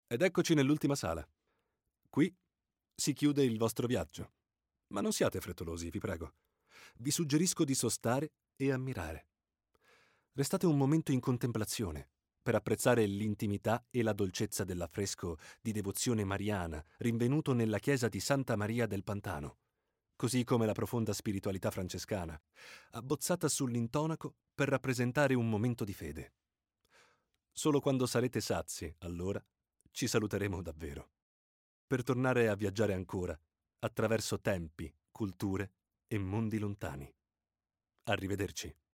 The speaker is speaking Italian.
Ed eccoci nell'ultima sala. Qui si chiude il vostro viaggio. Ma non siate frettolosi, vi prego. Vi suggerisco di sostare e ammirare. Restate un momento in contemplazione per apprezzare l'intimità e la dolcezza dell'affresco di devozione mariana rinvenuto nella chiesa di Santa Maria del Pantano, così come la profonda spiritualità francescana, abbozzata sull'intonaco per rappresentare un momento di fede. Solo quando sarete sazi, allora, ci saluteremo davvero, per tornare a viaggiare ancora, attraverso tempi, culture e mondi lontani. Arrivederci.